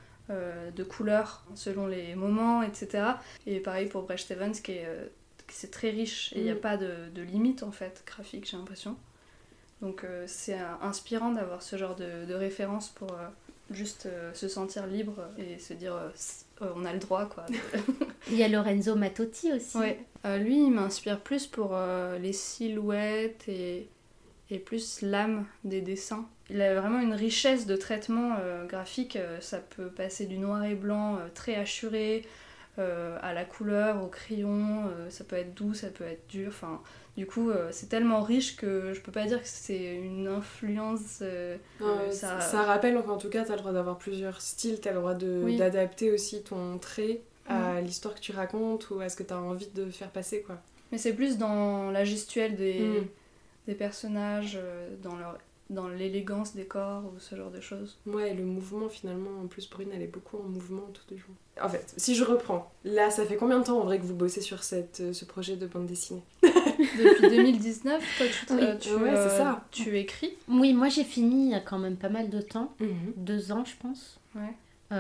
Speaker 2: de couleur selon les moments, etc. Et pareil pour Bret Evans, c'est très riche, et il n'y a pas de limite, en fait, graphique, j'ai l'impression. Donc c'est inspirant d'avoir ce genre de référence pour juste se sentir libre et se dire on a le droit, quoi.
Speaker 3: Il y a Lorenzo Mattotti aussi.
Speaker 2: Ouais. Lui, il m'inspire plus pour les silhouettes et plus l'âme des dessins. Il a vraiment une richesse de traitement graphique. Ça peut passer du noir et blanc très hachuré à la couleur, au crayon. Ça peut être doux, ça peut être dur. Enfin, du coup, c'est tellement riche que je peux pas dire que c'est une influence.
Speaker 1: Ça rappelle, enfin, en tout cas, t'as le droit d'avoir plusieurs styles, t'as le droit d'adapter aussi ton trait à l'histoire que tu racontes ou à ce que t'as envie de faire passer, quoi.
Speaker 2: Mais c'est plus dans la gestuelle des personnages, dans l'élégance des corps ou ce genre de choses.
Speaker 1: Ouais, et le mouvement, finalement, en plus, Brune, elle est beaucoup en mouvement tout le jour. En fait, si je reprends, là, ça fait combien de temps en vrai que vous bossez sur ce projet de bande dessinée?
Speaker 2: Depuis 2019, toi, tu écris?
Speaker 3: Oui, moi j'ai fini il y a quand même pas mal de temps, 2 ans je pense.
Speaker 2: Ouais.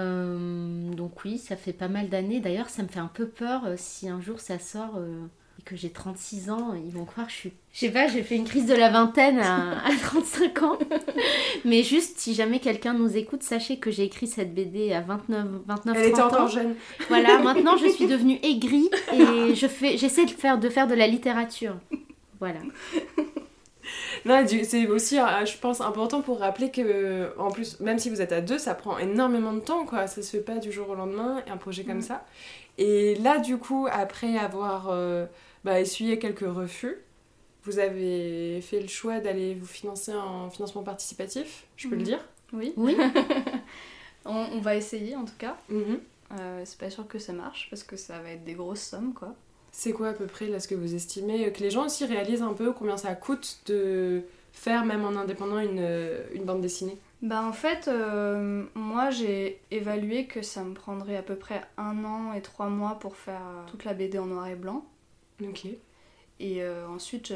Speaker 3: Donc oui, ça fait pas mal d'années. D'ailleurs, ça me fait un peu peur si un jour ça sort et que j'ai 36 ans, ils vont croire que je sais pas, j'ai fait une crise de la vingtaine à 35 ans. Mais juste, si jamais quelqu'un nous écoute, sachez que j'ai écrit cette BD à 29
Speaker 1: Elle était
Speaker 3: 30 ans.
Speaker 1: encore jeune.
Speaker 3: Voilà, maintenant je suis devenue aigrie et j'essaie de faire de la littérature. Voilà.
Speaker 1: Non, c'est aussi, je pense, important pour rappeler que, en plus, même si vous êtes à 2, ça prend énormément de temps, quoi. Ça se fait pas du jour au lendemain, un projet comme ça. Et là, du coup, après avoir essuyé quelques refus, vous avez fait le choix d'aller vous financer en financement participatif, je peux le dire?
Speaker 2: Oui. On va essayer, en tout cas. C'est pas sûr que ça marche, parce que ça va être des grosses sommes, quoi.
Speaker 1: C'est quoi à peu près là ce que vous estimez, que les gens aussi réalisent un peu combien ça coûte de faire même en indépendant une bande dessinée?
Speaker 2: Bah en fait, moi j'ai évalué que ça me prendrait à peu près 1 an et 3 mois pour faire toute la BD en noir et blanc.
Speaker 1: Ok.
Speaker 2: Et ensuite,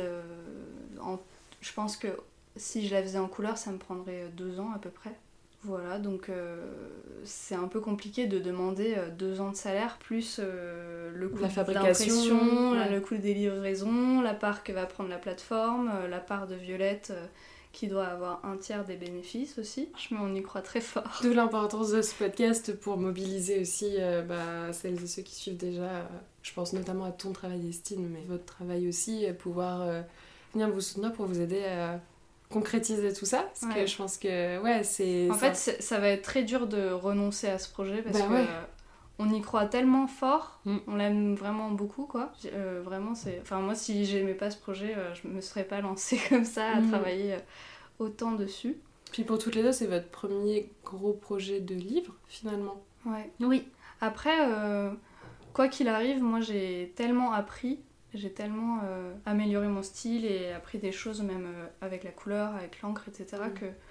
Speaker 2: je pense que si je la faisais en couleur, ça me prendrait 2 ans à peu près. Voilà, donc c'est un peu compliqué de demander 2 ans de salaire, plus le coût
Speaker 1: La
Speaker 2: de
Speaker 1: fabrication,
Speaker 2: l'impression,
Speaker 1: ouais.
Speaker 2: le coût des livraisons, la part que va prendre la plateforme, la part de Violette qui doit avoir 1/3 des bénéfices aussi. Mais on y croit très fort.
Speaker 1: D'où l'importance de ce podcast pour mobiliser aussi celles et ceux qui suivent déjà. Je pense notamment à ton travail, Estine, mais votre travail aussi, pouvoir venir vous soutenir pour vous aider à concrétiser tout ça. Parce que je pense que, c'est...
Speaker 2: En fait, ça va être très dur de renoncer à ce projet parce que...
Speaker 1: ouais.
Speaker 2: On y croit tellement fort, on l'aime vraiment beaucoup, quoi. Vraiment, c'est... Enfin, moi, si j'aimais pas ce projet, je me serais pas lancée comme ça à travailler autant dessus.
Speaker 1: Puis pour toutes les deux, c'est votre premier gros projet de livre, finalement.
Speaker 2: Ouais.
Speaker 3: Oui.
Speaker 2: Après, quoi qu'il arrive, moi, j'ai tellement appris, j'ai tellement amélioré mon style et appris des choses, même avec la couleur, avec l'encre, etc.,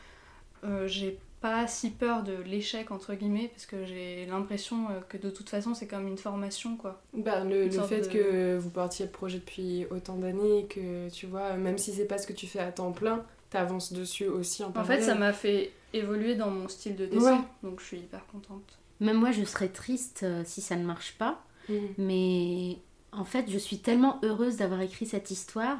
Speaker 2: que j'ai pas si peur de l'échec entre guillemets parce que j'ai l'impression que de toute façon c'est comme une formation quoi.
Speaker 1: Le fait que vous portiez le projet depuis autant d'années, que tu vois, même si c'est pas ce que tu fais à temps plein, t'avances dessus aussi en parallèle.
Speaker 2: En fait ça m'a fait évoluer dans mon style de dessin, donc je suis hyper contente.
Speaker 3: Même moi je serais triste si ça ne marche pas, mais en fait je suis tellement heureuse d'avoir écrit cette histoire.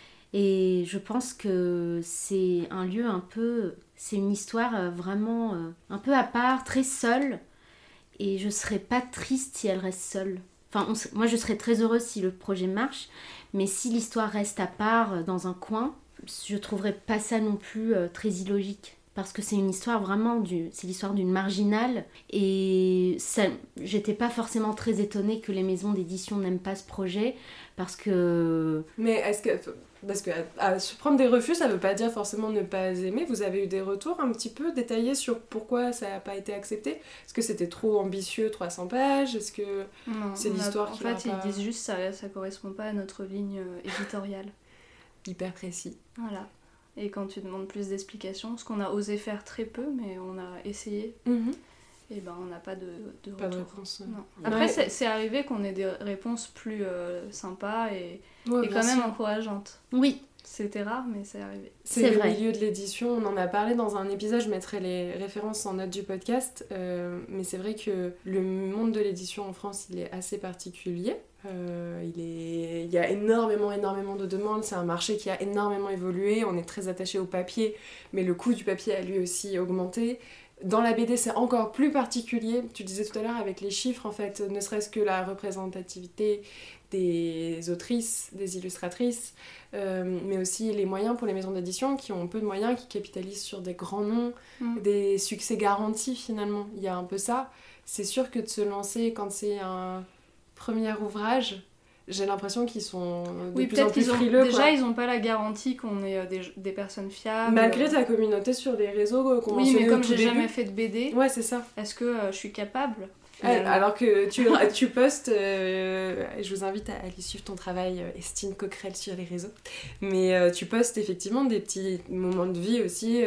Speaker 3: Et je pense que c'est un lieu un peu... C'est une histoire vraiment un peu à part, très seule. Et je serais pas triste si elle reste seule. Enfin, moi, je serais très heureuse si le projet marche. Mais si l'histoire reste à part dans un coin, je trouverais pas ça non plus très illogique. Parce que c'est une histoire vraiment... C'est l'histoire d'une marginale. Et j'étais pas forcément très étonnée que les maisons d'édition n'aiment pas ce projet. Parce que...
Speaker 1: Mais est-ce que... Parce que se prendre des refus, ça veut pas dire forcément ne pas aimer. Vous avez eu des retours un petit peu détaillés sur pourquoi ça n'a pas été accepté? Est-ce que c'était trop ambitieux, 300 pages? Est-ce que c'est l'histoire qui va pas...
Speaker 2: En fait, ils disent juste que ça correspond pas à notre ligne éditoriale.
Speaker 1: Hyper précis.
Speaker 2: Voilà. Et quand tu demandes plus d'explications, ce qu'on a osé faire très peu, mais on a essayé, et ben on n'a pas de retour.
Speaker 1: Pas de réponse.
Speaker 2: Non. Après, c'est arrivé qu'on ait des réponses plus sympas et quand même encourageantes.
Speaker 3: Oui.
Speaker 2: C'était rare, mais c'est arrivé.
Speaker 1: C'est le milieu de l'édition, on en a parlé dans un épisode, je mettrai les références en note du podcast, mais c'est vrai que le monde de l'édition en France, il est assez particulier. Il y a énormément de demandes, c'est un marché qui a énormément évolué, on est très attaché au papier, mais le coût du papier a lui aussi augmenté. Dans la BD, c'est encore plus particulier, tu disais tout à l'heure avec les chiffres, en fait, ne serait-ce que la représentativité des autrices, des illustratrices, mais aussi les moyens pour les maisons d'édition qui ont peu de moyens, qui capitalisent sur des grands noms, des succès garantis finalement. Il y a un peu ça. C'est sûr que de se lancer quand c'est un premier ouvrage, j'ai l'impression qu'ils sont de plus en plus frileux.
Speaker 2: Déjà, ils n'ont pas la garantie qu'on est des personnes fiables.
Speaker 1: Malgré ta communauté sur les réseaux qu'on mentionnait au tout début.
Speaker 2: Oui, mais comme j'ai jamais fait de BD,
Speaker 1: ouais, c'est ça.
Speaker 2: Est-ce que je suis capable
Speaker 1: alors que tu postes, je vous invite à aller suivre ton travail, Estine Coquerel, sur les réseaux, mais tu postes effectivement des petits moments de vie aussi,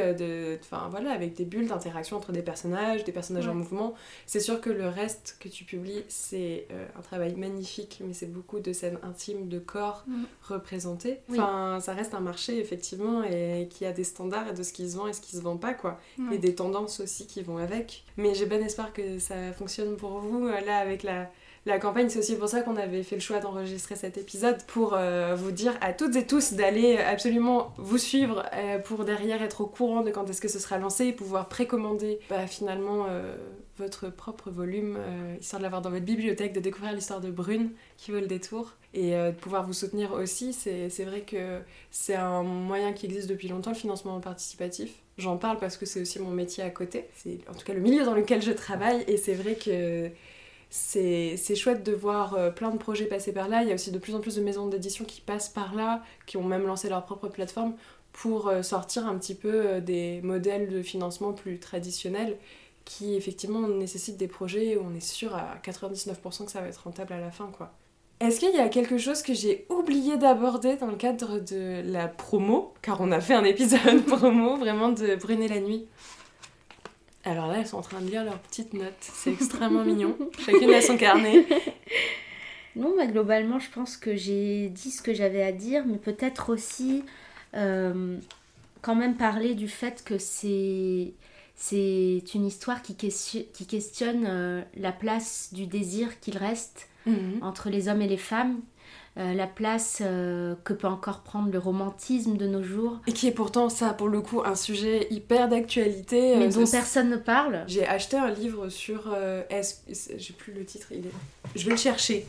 Speaker 1: avec des bulles d'interaction entre des personnages en mouvement. C'est sûr que le reste que tu publies, c'est un travail magnifique, mais c'est beaucoup de scènes intimes, de corps représentés. Enfin, ça reste un marché effectivement, et qui a des standards et de ce qui se vend et ce qui se vend pas, quoi. Et des tendances aussi qui vont avec. Mais j'ai bon espoir que ça fonctionne pour vous, là, avec la campagne. C'est aussi pour ça qu'on avait fait le choix d'enregistrer cet épisode, pour vous dire à toutes et tous d'aller absolument vous suivre, pour derrière être au courant de quand est-ce que ce sera lancé, et pouvoir précommander finalement votre propre volume, histoire de l'avoir dans votre bibliothèque, de découvrir l'histoire de Brune qui vaut le détour, et de pouvoir vous soutenir aussi. C'est vrai que c'est un moyen qui existe depuis longtemps, le financement participatif. J'en parle parce que c'est aussi mon métier à côté, c'est en tout cas le milieu dans lequel je travaille, et c'est vrai que c'est chouette de voir plein de projets passer par là. Il y a aussi de plus en plus de maisons d'édition qui passent par là, qui ont même lancé leur propre plateforme pour sortir un petit peu des modèles de financement plus traditionnels, qui effectivement nécessitent des projets où on est sûr à 99% que ça va être rentable à la fin, quoi. Est-ce qu'il y a quelque chose que j'ai oublié d'aborder dans le cadre de la promo, car on a fait un épisode promo vraiment de Brune et la nuit? Alors là, elles sont en train de lire leurs petites notes. C'est extrêmement mignon. Chacune a son carnet.
Speaker 3: Non, bah, globalement, je pense que j'ai dit ce que j'avais à dire, mais peut-être aussi quand même parler du fait que c'est une histoire qui questionne la place du désir qu'il reste entre les hommes et les femmes, la place que peut encore prendre le romantisme de nos jours.
Speaker 1: Et qui est pourtant, ça, pour le coup, un sujet hyper d'actualité.
Speaker 3: Mais dont personne ne parle.
Speaker 1: J'ai acheté un livre sur... j'ai plus le titre, je vais le chercher.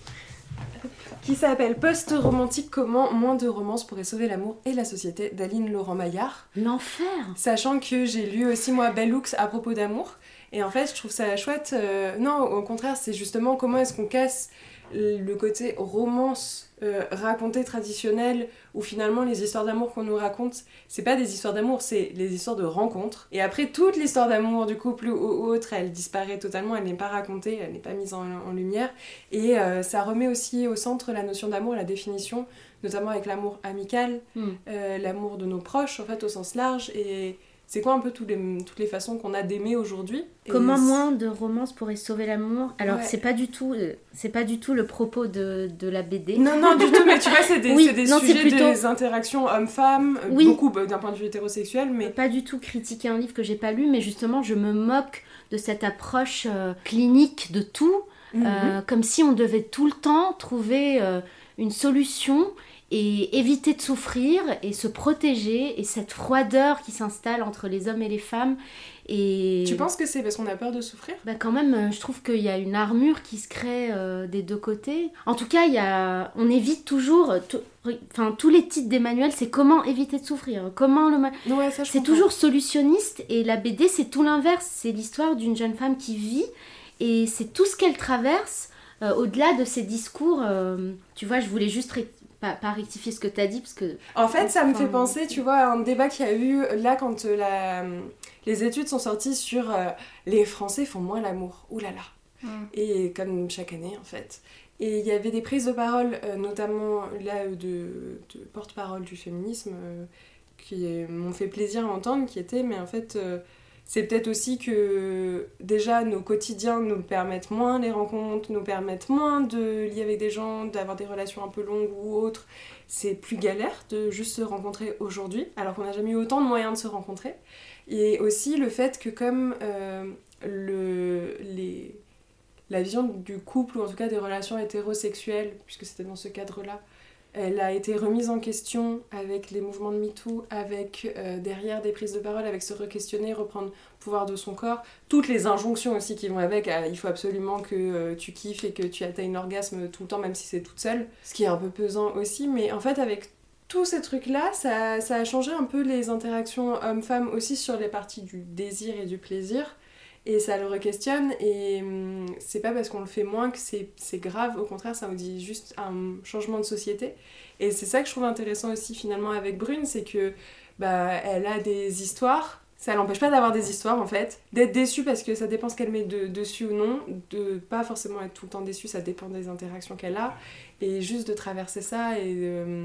Speaker 1: Qui s'appelle Post-romantique, comment moins de romances pourraient sauver l'amour et la société, d'Aline Laurent-Maillard.
Speaker 3: L'enfer.
Speaker 1: Sachant que j'ai lu aussi, moi, Bell Hooks à propos d'amour. Et en fait, je trouve ça chouette. Non, au contraire, c'est justement comment est-ce qu'on casse le côté romance racontée traditionnelle, où finalement les histoires d'amour qu'on nous raconte, c'est pas des histoires d'amour, c'est les histoires de rencontres. Et après, toute l'histoire d'amour du couple ou autre, elle disparaît totalement, elle n'est pas racontée, elle n'est pas mise en lumière. Et ça remet aussi au centre la notion d'amour, la définition, notamment avec l'amour amical, l'amour de nos proches, en fait, au sens large. Et c'est quoi un peu toutes les façons qu'on a d'aimer aujourd'hui.
Speaker 3: Comment moins de romances pourraient sauver l'amour. Alors, c'est pas du tout le propos de la BD.
Speaker 1: Non, du tout, mais tu vois, c'est des sujets,
Speaker 3: plutôt...
Speaker 1: des interactions hommes-femmes, beaucoup d'un point de vue hétérosexuel, mais...
Speaker 3: Pas du tout critiquer un livre que j'ai pas lu, mais justement, je me moque de cette approche clinique de tout, comme si on devait tout le temps trouver une solution et éviter de souffrir et se protéger, et cette froideur qui s'installe entre les hommes et les femmes. Et...
Speaker 1: Tu penses que c'est parce qu'on a peur de souffrir ?
Speaker 3: Bah quand même, je trouve qu'il y a une armure qui se crée des deux côtés. En tout cas, on évite toujours... tous les titres des manuels, c'est comment éviter de souffrir.
Speaker 1: Ouais, ça,
Speaker 3: c'est toujours solutionniste, et la BD, c'est tout l'inverse. C'est l'histoire d'une jeune femme qui vit, et c'est tout ce qu'elle traverse, au-delà de ses discours. Tu vois, je voulais juste... Pas rectifier ce que t'as dit, parce que...
Speaker 1: En fait, ça me fait penser, tu vois, à un débat qu'il y a eu là quand les études sont sorties sur les Français font moins l'amour. Ouh là là. Et comme chaque année, en fait. Et il y avait des prises de parole, notamment là de porte-parole du féminisme, qui m'ont fait plaisir à entendre, qui étaient, mais en fait... c'est peut-être aussi que déjà nos quotidiens nous permettent moins les rencontres, nous permettent moins de lier avec des gens, d'avoir des relations un peu longues ou autres. C'est plus galère de juste se rencontrer aujourd'hui, alors qu'on n'a jamais eu autant de moyens de se rencontrer. Et aussi le fait que comme la vision du couple, ou en tout cas des relations hétérosexuelles, puisque c'était dans ce cadre-là, elle a été remise en question avec les mouvements de MeToo, avec derrière des prises de parole, avec se re-questionner, reprendre le pouvoir de son corps. Toutes les injonctions aussi qui vont avec, il faut absolument que tu kiffes et que tu atteignes l'orgasme tout le temps, même si c'est toute seule. Ce qui est un peu pesant aussi, mais en fait avec tous ces trucs-là, ça a changé un peu les interactions hommes-femmes aussi sur les parties du désir et du plaisir. Et ça le re-questionne, et c'est pas parce qu'on le fait moins que c'est grave, au contraire ça nous dit juste un changement de société. Et c'est ça que je trouve intéressant aussi finalement avec Brune, c'est que elle a des histoires, ça l'empêche pas d'avoir des histoires en fait, d'être déçue parce que ça dépend ce qu'elle met dessus ou non, de pas forcément être tout le temps déçue, ça dépend des interactions qu'elle a, et juste de traverser ça et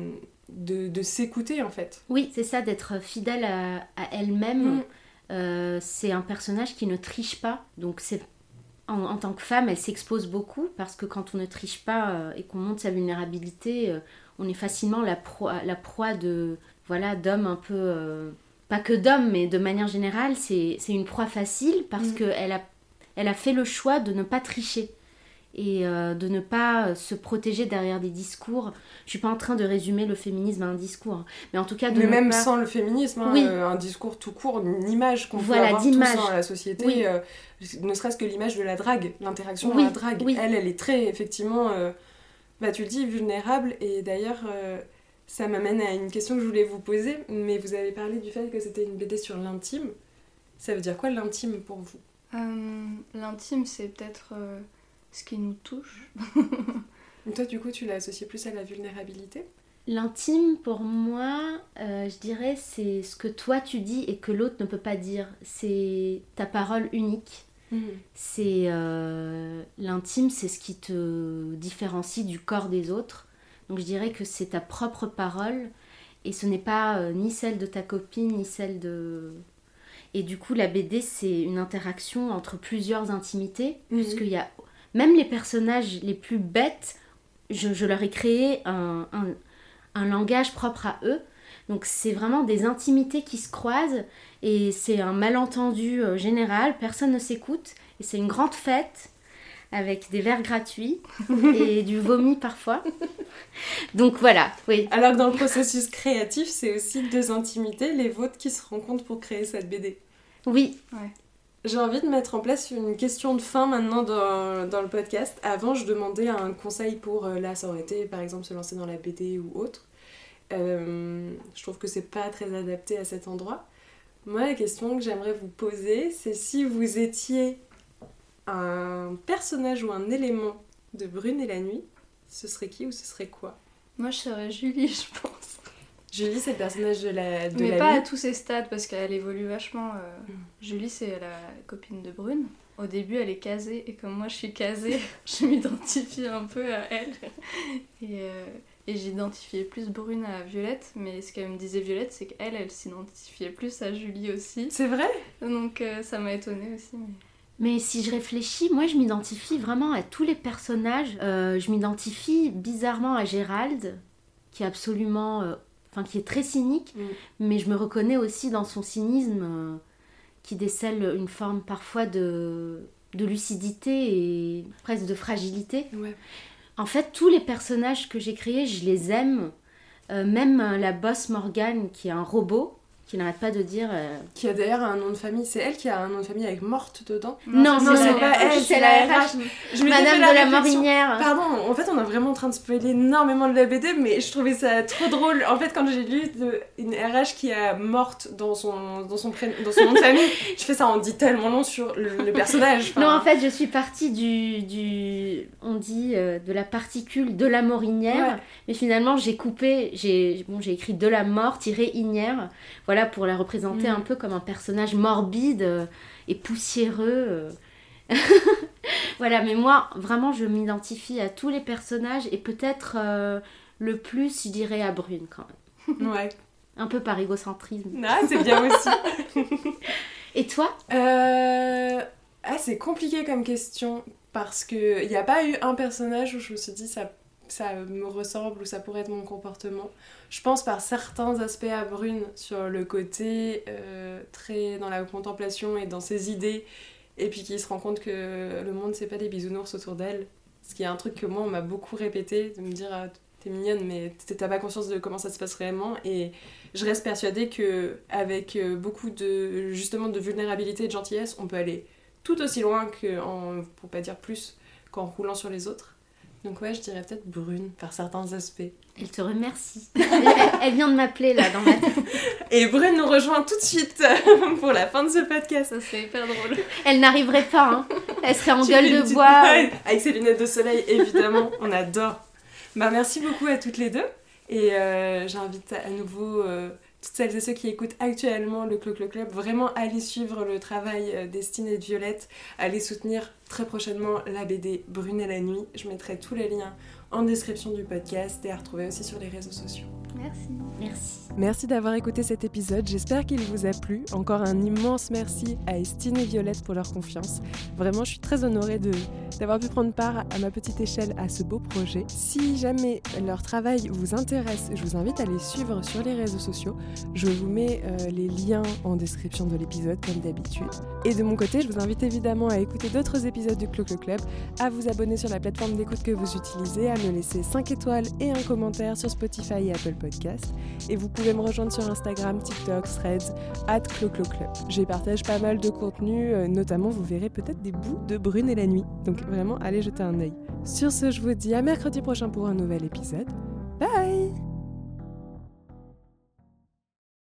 Speaker 1: de s'écouter en fait.
Speaker 3: Oui, c'est ça, d'être fidèle à elle-même. C'est un personnage qui ne triche pas, donc en tant que femme elle s'expose beaucoup, parce que quand on ne triche pas et qu'on montre sa vulnérabilité, on est facilement la proie d'hommes un peu, pas que d'hommes, mais de manière générale c'est une proie facile, parce qu'elle a fait le choix de ne pas tricher et de ne pas se protéger derrière des discours. Je suis pas en train de résumer le féminisme à un discours, mais en tout cas
Speaker 1: sans le féminisme, un discours tout court, une image qu'on peut avoir tous dans la société, ne serait-ce que l'image de la drague, l'interaction dans la drague, elle est très effectivement tu le dis, vulnérable. Et d'ailleurs ça m'amène à une question que je voulais vous poser, mais vous avez parlé du fait que c'était une BD sur l'intime. Ça veut dire quoi l'intime pour vous ?
Speaker 2: L'intime, c'est peut-être ce qui nous touche.
Speaker 1: Et toi, du coup, tu l'as associé plus à la vulnérabilité ?
Speaker 3: L'intime, pour moi, je dirais, c'est ce que toi tu dis et que l'autre ne peut pas dire. C'est ta parole unique. C'est l'intime, c'est ce qui te différencie du corps des autres. Donc je dirais que c'est ta propre parole, et ce n'est pas ni celle de ta copine, ni celle de... Et du coup, la BD, c'est une interaction entre plusieurs intimités, puisqu'il y a même les personnages les plus bêtes, je leur ai créé un langage propre à eux. Donc c'est vraiment des intimités qui se croisent et c'est un malentendu général, personne ne s'écoute et c'est une grande fête avec des verres gratuits et du vomi parfois. Donc voilà, oui.
Speaker 1: Alors que dans le processus créatif, c'est aussi 2 intimités, les vôtres, qui se rencontrent pour créer cette BD.
Speaker 3: Oui.
Speaker 2: Ouais.
Speaker 1: J'ai envie de mettre en place une question de fin maintenant dans le podcast. Avant, je demandais un conseil pour, là, ça aurait été par exemple se lancer dans la BD ou autre. Je trouve que c'est pas très adapté à cet endroit. Moi, la question que j'aimerais vous poser, c'est si vous étiez un personnage ou un élément de Brune et la nuit, ce serait qui ou ce serait quoi ?
Speaker 2: Moi, je serais Julie, je pense.
Speaker 1: Julie, c'est le personnage de la
Speaker 2: Mais pas
Speaker 1: nuit.
Speaker 2: à tous ces stades, parce qu'elle évolue vachement. Julie, c'est la copine de Brune. Au début, elle est casée, et comme moi, je suis casée, je m'identifie un peu à elle. Et j'identifiais plus Brune à Violette, mais ce qu'elle me disait Violette, c'est qu'elle s'identifiait plus à Julie aussi.
Speaker 1: C'est vrai ?
Speaker 2: Donc ça m'a étonnée aussi.
Speaker 3: Mais si je réfléchis, moi je m'identifie vraiment à tous les personnages. Je m'identifie bizarrement à Gérald, qui est absolument... qui est très cynique, mais je me reconnais aussi dans son cynisme qui décèle une forme parfois de lucidité et presque de fragilité.
Speaker 1: Ouais.
Speaker 3: En fait, tous les personnages que j'ai créés, je les aime. Même la boss Morgane, qui est un robot, qui n'arrête pas de dire...
Speaker 1: Qui a d'ailleurs un nom de famille. C'est elle qui a un nom de famille avec morte dedans.
Speaker 3: Non, c'est pas elle, c'est la RH. Madame de la Morinière.
Speaker 1: Pardon, en fait, on est vraiment en train de spoiler énormément de la BD, mais je trouvais ça trop drôle. En fait, quand j'ai lu une RH qui a morte dans son nom de famille, je fais ça en dit tellement long sur le personnage.
Speaker 3: Non, en fait, je suis partie on dit de la particule de la Morinière, ouais. Mais finalement, j'ai coupé, j'ai écrit de la mort-inière, voilà, pour la représenter un peu comme un personnage morbide et poussiéreux. Voilà, mais moi, vraiment, je m'identifie à tous les personnages et peut-être le plus, je dirais, à Brune quand même.
Speaker 1: Ouais.
Speaker 3: Un peu par égocentrisme.
Speaker 1: Ah, c'est bien aussi.
Speaker 3: Et toi ?
Speaker 1: C'est compliqué comme question parce qu'il n'y a pas eu un personnage où je me suis dit ça me ressemble ou ça pourrait être mon comportement. Je pense par certains aspects à Brune sur le côté très dans la contemplation et dans ses idées, et puis qui se rend compte que le monde c'est pas des bisounours autour d'elle, ce qui est un truc que moi on m'a beaucoup répété, de me dire t'es mignonne mais t'as pas conscience de comment ça se passe réellement, et je reste persuadée que avec beaucoup de vulnérabilité et de gentillesse on peut aller tout aussi loin pour pas dire plus, qu'en roulant sur les autres. Donc ouais, je dirais peut-être Brune, par certains aspects.
Speaker 3: Elle te remercie. Elle vient de m'appeler là, dans ma tête.
Speaker 1: Et Brune nous rejoint tout de suite pour la fin de ce podcast.
Speaker 2: Ça serait hyper drôle.
Speaker 3: Elle n'arriverait pas, hein. Elle serait en gueule de bois.
Speaker 1: Avec ses lunettes de soleil, évidemment, on adore. Merci beaucoup à toutes les deux. Et j'invite à nouveau toutes celles et ceux qui écoutent actuellement le Clo-Clo Club, vraiment aller suivre le travail d'Estine et de Violette, aller soutenir très prochainement la BD Brune et la nuit. Je mettrai tous les liens en description du podcast et à retrouver aussi sur les réseaux sociaux.
Speaker 2: Merci.
Speaker 1: Merci d'avoir écouté cet épisode, j'espère qu'il vous a plu. Encore un immense merci à Estine et Violette pour leur confiance. Vraiment, je suis très honorée d'avoir pu prendre part à ma petite échelle à ce beau projet. Si jamais leur travail vous intéresse, je vous invite à les suivre sur les réseaux sociaux. Je vous mets les liens en description de l'épisode comme d'habitude. Et de mon côté, je vous invite évidemment à écouter d'autres épisodes du Clo-Clo Club, à vous abonner sur la plateforme d'écoute que vous utilisez, à me laisser 5 étoiles et un commentaire sur Spotify et Apple Podcast. Et vous pouvez me rejoindre sur Instagram, TikTok, Threads, @CloCloClub. J'y partage pas mal de contenu, notamment vous verrez peut-être des bouts de Brune et la nuit. Donc vraiment, allez jeter un œil. Sur ce, je vous dis à mercredi prochain pour un nouvel épisode.